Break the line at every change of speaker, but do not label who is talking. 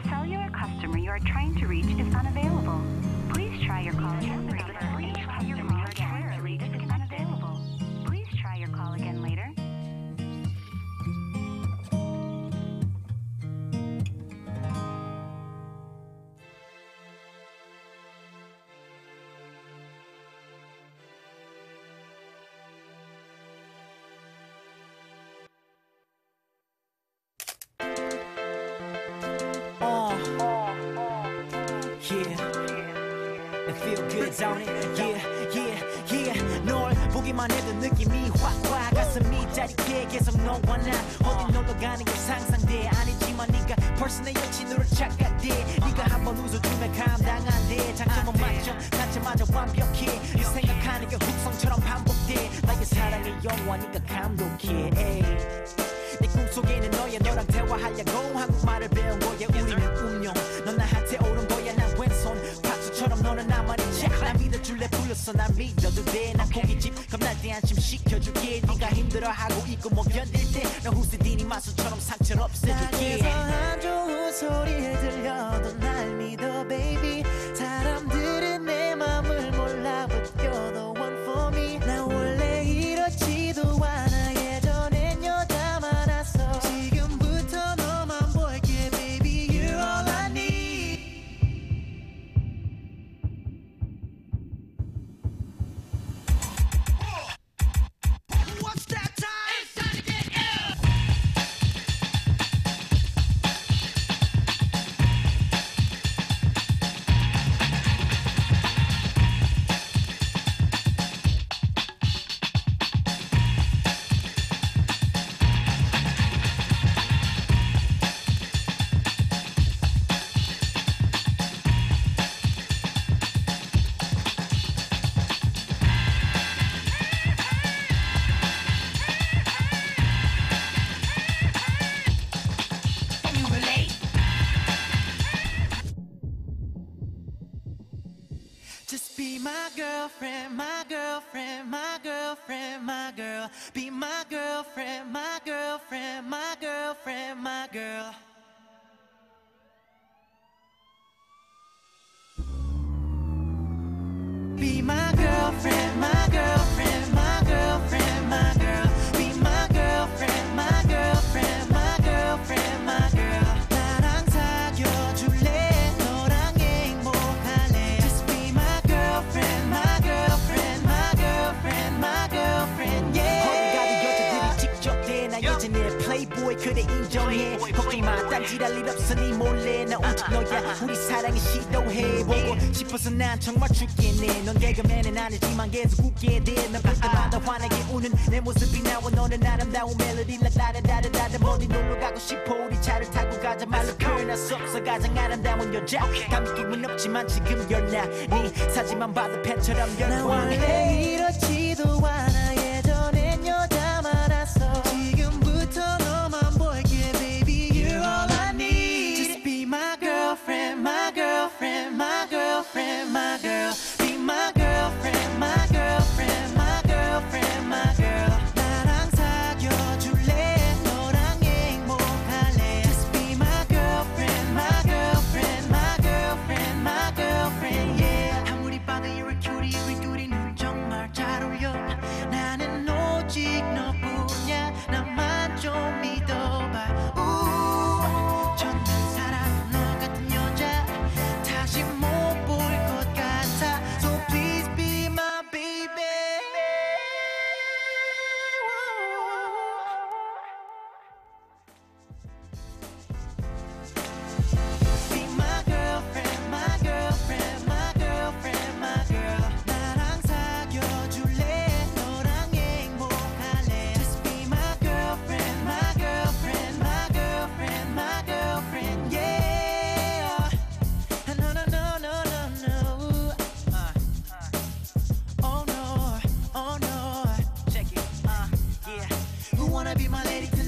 cellular customer you are trying to reach is unavailable. Please try your call again later. Each customer you are trying to reach is unavailable. Please try your call again later.
Don't it? 널 보기만 해도 느낌이 확 가슴이 짜릿해 계속 너와 나 어디 놀러 가는 게 상상돼 아니지만 네가 벌써 내 여친으로 착각돼 네가 한번 웃어주면 감당 안 돼 장점은 만점 단점마저 완벽해 네 생각하는 게 훅성처럼 반복돼 나의 사랑의 영화 네가 감독해 에이. 내 꿈속에는 너야 너랑 대화하려고 한국말을 배운 거야 우리는 운명 넌 나한테 오른 거야 난 왼손 파수처럼 너는 나만의 나 믿어줄래 불렀어 난 믿어도 돼난 고깃집 겁날 때 안심 시켜줄게 네가 힘들어하고 있고 못 견딜 때난 후세디니 마술처럼 상처를 없애줄게
땅에서 안 좋은 소리 들려도 날 믿어 baby 사람들은 내 맘을 몰라 But you're the one for me 난 원래 이렇지도 않아 예전엔 여자 많았어 지금부터 너만 볼게 baby You're all I need What's that time? It's time to get ill Just be my girlfriend, my girlfriend, my girlfriend, my girl. Be my girlfriend, my girlfriend, my girlfriend, my girl. Be my girlfriend, my girlfriend, my girlfriend, my girl. Be my girlfriend, my girlfriend, my girlfriend, my girl. 나랑 사귀어줄래? 너랑 행복할래? Just be my girlfriend, my girlfriend, my girlfriend, my girlfriend, yeah.
거기 가도 여자들이 직접대 나 예전에 플레이보이 그래 인정해 걱정 마 딴지랄 일 없으니 몰래 나 오직 너야 우리 사랑을 시도해보고 싶어서 난 정말 죽겠네 넌 개그맨은 아니지만 계속 웃게 돼넌 볼 때마다 환하게 우는 내 모습이 나와 너는 아름다운 멜로디 라라라라라라 어디 놀러 가고 싶어 우리 차를 타고 가자 말로 표현할 수 없어 가장 아름다운 여자 감기는 없지만 지금 열나 네 사진만 봐도 팬처럼
난 원래 이렇지도 않아 예전엔 여자 많았어 지금부터 너만 볼게 baby You're all I need Just be my girlfriend, my girlfriend, my girlfriend, my girl Be my girlfriend, my girlfriend, my girlfriend, my girl 나랑 사귀어줄래? 너랑 행복할래? Just be my girlfriend, my girlfriend, my girlfriend, my girlfriend, yeah 아무리 봐도 you're a cutie 우리 둘이는 정말 잘 어울려 나는 오직 너뿐이야 나만 좀 믿어봐 천년사랑 너 같은 여자 다시 못 볼 것 같아 So please be my baby Be my girlfriend, my girlfriend, my girlfriend, my girl 나랑 사귀어줄래? 너랑 행복할래? Just be my girlfriend, my girlfriend, my girlfriend, my girlfriend, yeah No, no, no, no, no, no Oh no, oh no Check it, yeah Who wanna be my lady